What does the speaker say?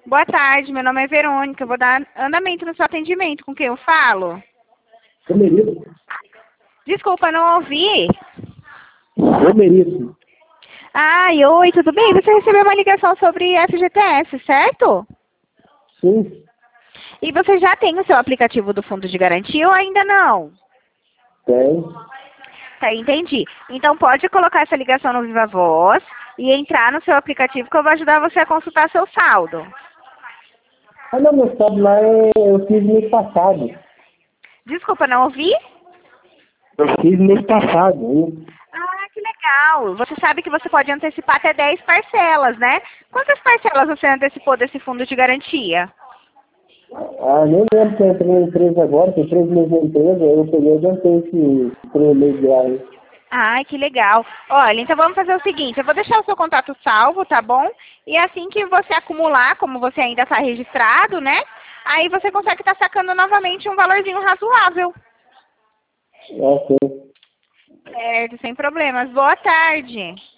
Boa tarde, meu nome é Verônica. Eu vou dar andamento no seu atendimento. Com quem eu falo? Romerito. Desculpa, não ouvi. Romerito. Ai, oi, tudo bem? Você recebeu uma ligação sobre FGTS, certo? Sim, E você já tem o seu aplicativo do Fundo de Garantia ou ainda não? tem. Tá, entendi. Então pode colocar essa ligação no Viva Voz e entrar no seu aplicativo que eu vou ajudar você a consultar seu saldo. Ah, não, meu saldo lá eu fiz mês passado. Desculpa, não ouvi? Eu fiz mês passado, hein? Ah, que legal. Você sabe que você pode antecipar até 10 parcelas, né? Quantas parcelas você antecipou desse fundo de garantia? Ah, nem lembro que eu entrei na empresa agora, tem 3 meses na empresa, eu peguei e adiantei esse 3 meses de ar. Ai, que legal. Olha, então vamos fazer o seguinte, eu vou deixar o seu contato salvo, tá bom? E assim que você acumular, como você ainda está registrado, né? Aí você consegue estar sacando novamente um valorzinho razoável. Ok. Certo, sem problemas. Boa tarde.